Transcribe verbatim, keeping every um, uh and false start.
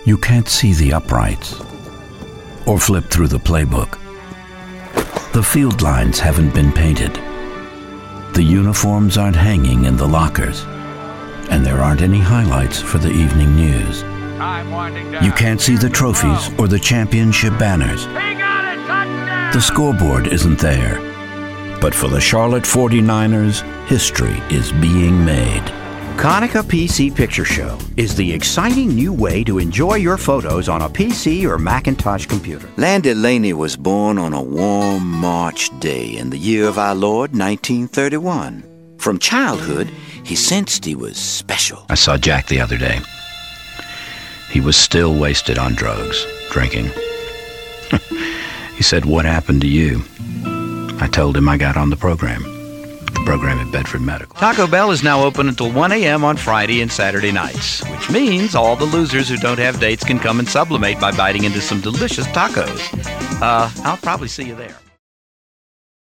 You can't see the uprights or flip through the playbook. The field lines haven't been painted. The uniforms aren't hanging in the lockers. And there aren't any highlights for the evening news. You can't see the trophies or the championship banners. The scoreboard isn't there. But for the Charlotte forty-niners, history is being made. Konica P C Picture Show is the exciting new way to enjoy your photos on a P C or Macintosh computer. Landy Laney was born on a warm March day in the year of our Lord, nineteen thirty-one. From childhood, he sensed he was special. I saw Jack the other day. He was still wasted on drugs, drinking. He said, "What happened to you?" I told him I got on the program. The program at Bedford Medical. Taco Bell is now open until one a.m. on Friday and Saturday nights, which means all the losers who don't have dates can come and sublimate by biting into some delicious tacos. Uh, I'll probably see you there.